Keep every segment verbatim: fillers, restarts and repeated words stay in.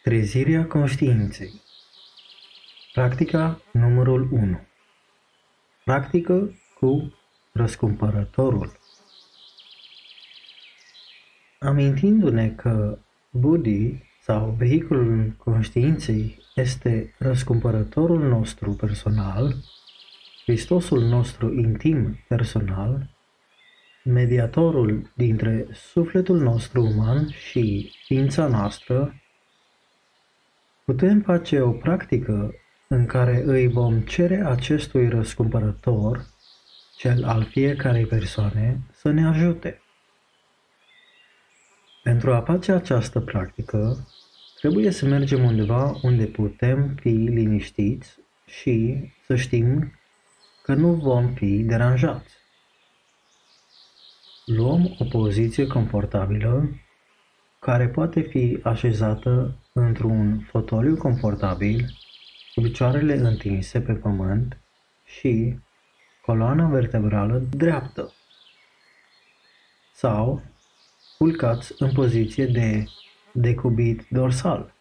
Trezirea conștiinței. Practica numărul unu. Practică cu răscumpărătorul. Amintindu-ne că Buddhi sau vehiculul conștiinței este răscumpărătorul nostru personal, Hristosul nostru intim personal, mediatorul dintre sufletul nostru uman și ființa noastră, putem face o practică în care îi vom cere acestui răscumpărător, cel al fiecarei persoane, să ne ajute. Pentru a face această practică, trebuie să mergem undeva unde putem fi liniștiți și să știm că nu vom fi deranjați. Luăm o poziție confortabilă, care poate fi așezată într-un fotoliu confortabil, cu picioarele întinse pe pământ și coloana vertebrală dreaptă, sau culcați în poziție de decubit dorsal,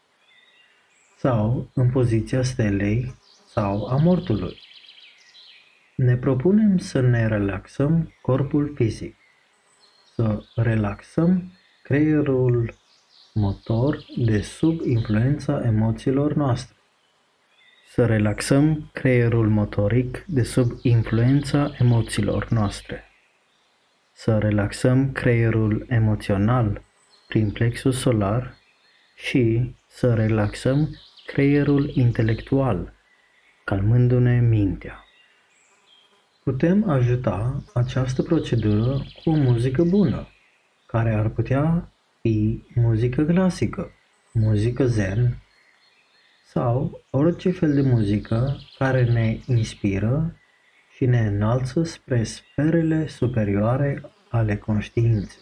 sau în poziția stelei sau a mortului. Ne propunem să ne relaxăm corpul fizic, să relaxăm creierul motor de sub influența emoțiilor noastre, să relaxăm creierul motoric de sub influența emoțiilor noastre, să relaxăm creierul emoțional prin plexus solar și să relaxăm creierul intelectual, calmându-ne mintea. Putem ajuta această procedură cu o muzică bună, care ar putea fi muzică clasică, muzică zen sau orice fel de muzică care ne inspiră și ne înalță spre sferele superioare ale conștiinței.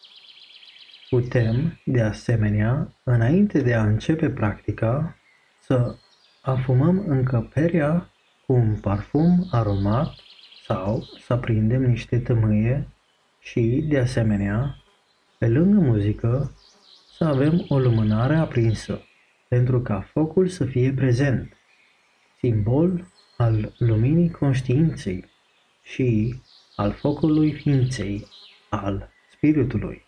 Putem, de asemenea, înainte de a începe practica, să afumăm încăperea cu un parfum aromat sau să aprindem niște tămâie și, de asemenea, pe lângă muzică, să avem o lumânare aprinsă, pentru ca focul să fie prezent, simbol al luminii conștiinței și al focului ființei, al spiritului.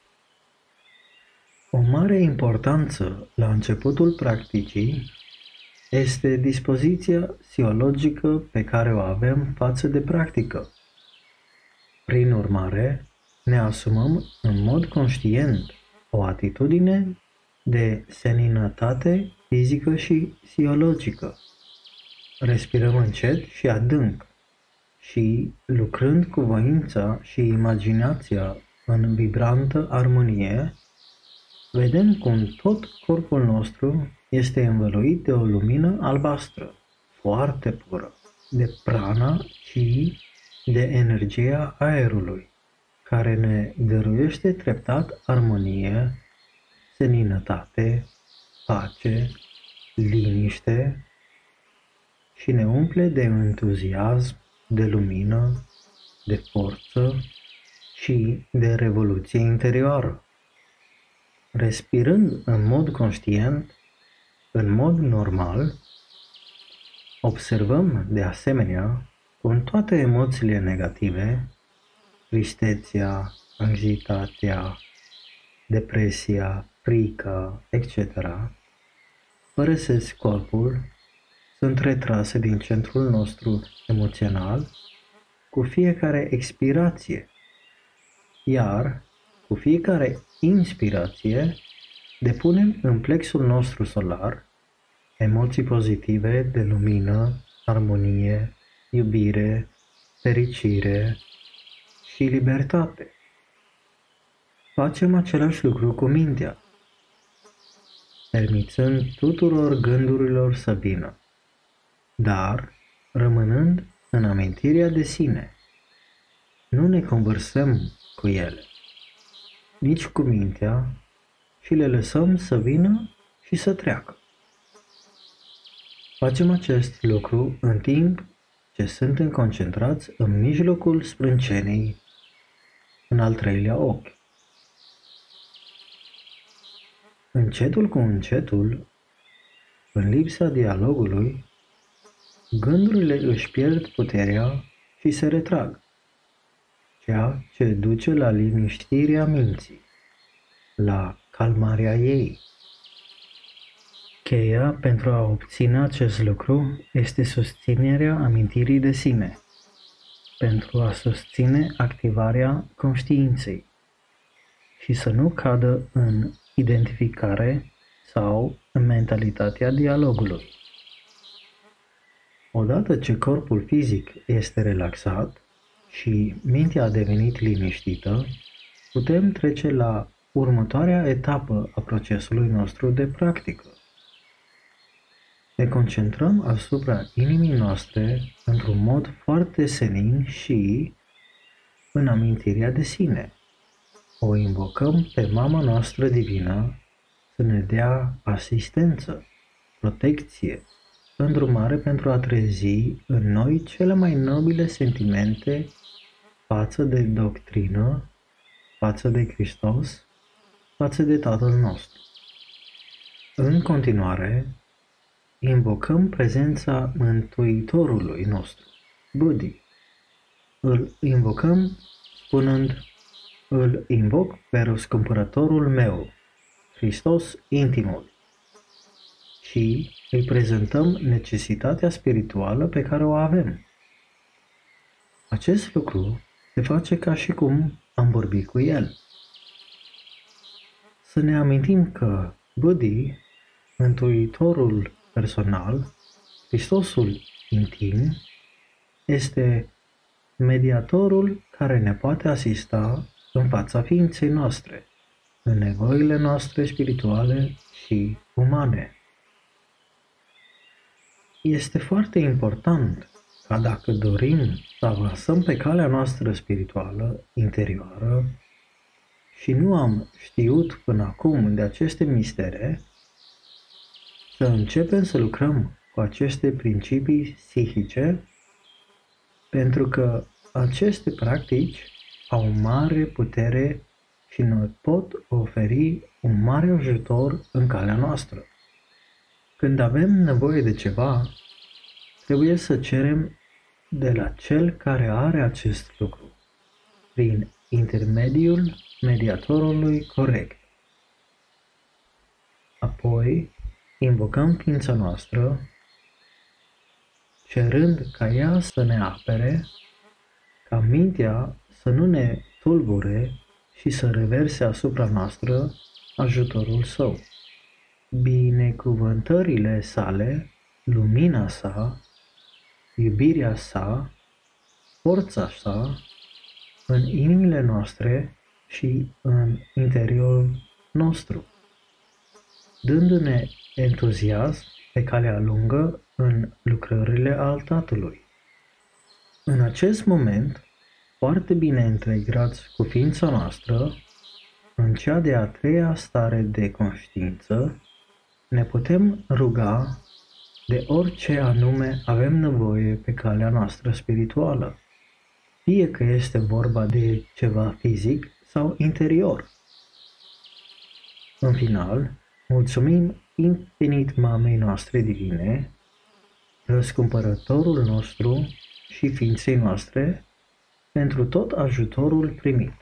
O mare importanță la începutul practicii este dispoziția psihologică pe care o avem față de practică. Prin urmare, ne asumăm în mod conștient o atitudine de seninătate fizică și psihologică. Respirăm încet și adânc și, lucrând cu voința și imaginația în vibrantă armonie, vedem cum tot corpul nostru este învăluit de o lumină albastră, foarte pură, de prana și de energia aerului, care ne dăruiește treptat armonie, seninătate, pace, liniște și ne umple de entuziasm, de lumină, de forță și de revoluție interioară. Respirând în mod conștient, în mod normal, observăm de asemenea cum toate emoțiile negative, tristețea, anxietatea, depresia, frica, et cetera, părăsesc corpul, sunt retrase din centrul nostru emoțional cu fiecare expirație, iar cu fiecare inspirație depunem în plexul nostru solar emoții pozitive de lumină, armonie, iubire, fericire și libertate. Facem același lucru cu mintea, permițând tuturor gândurilor să vină, dar rămânând în amintirea de sine. Nu ne conversăm cu ele, nici cu mintea, și le lăsăm să vină și să treacă. Facem acest lucru în timp ce suntem concentrați în mijlocul sprâncenei, în al treilea ochi. Încetul cu încetul, în lipsa dialogului, gândurile își pierd puterea și se retrag, ceea ce duce la liniștirea minții, la calmarea ei. Cheia pentru a obține acest lucru este susținerea amintirii de sine, pentru a susține activarea conștiinței și să nu cadă în identificare sau în mentalitatea dialogului. Odată ce corpul fizic este relaxat și mintea a devenit liniștită, putem trece la următoarea etapă a procesului nostru de practică. Ne concentrăm asupra inimii noastre într-un mod foarte senin și în amintirea de sine. O invocăm pe Mama noastră Divină să ne dea asistență, protecție, îndrumare pentru a trezi în noi cele mai nobile sentimente față de doctrină, față de Hristos, față de Tatăl nostru. În continuare, invocăm prezența Mântuitorului nostru, Buddhi. Îl invocăm spunând: îl invoc pe răscumpărătorul meu, Hristos intimul, și îi prezentăm necesitatea spirituală pe care o avem. Acest lucru se face ca și cum am vorbit cu el. Să ne amintim că Buddhi, Mântuitorul personal, Hristosul intim, este mediatorul care ne poate asista în fața ființei noastre, în nevoile noastre spirituale și umane. Este foarte important ca dacă dorim să avansăm pe calea noastră spirituală interioară și nu am știut până acum de aceste mistere, să începem să lucrăm cu aceste principii psihice, pentru că aceste practici au mare putere și ne pot oferi un mare ajutor în calea noastră. Când avem nevoie de ceva, trebuie să cerem de la cel care are acest lucru, prin intermediul mediatorului corect. Apoi, invocăm ființa noastră, cerând ca ea să ne apere, ca mintea să nu ne tulbure și să reverse asupra noastră ajutorul său. Binecuvântările sale, lumina sa, iubirea sa, forța sa, în inimile noastre și în interiorul nostru, dându-ne entuziasm pe calea lungă în lucrările al Tatălui. În acest moment, foarte bine integrați cu ființa noastră, în cea de-a treia stare de conștiință, ne putem ruga de orice anume avem nevoie pe calea noastră spirituală, fie că este vorba de ceva fizic sau interior. În final, mulțumim infinit Mamei noastre divine, răscumpărătorul nostru și ființei noastre, pentru tot ajutorul primit.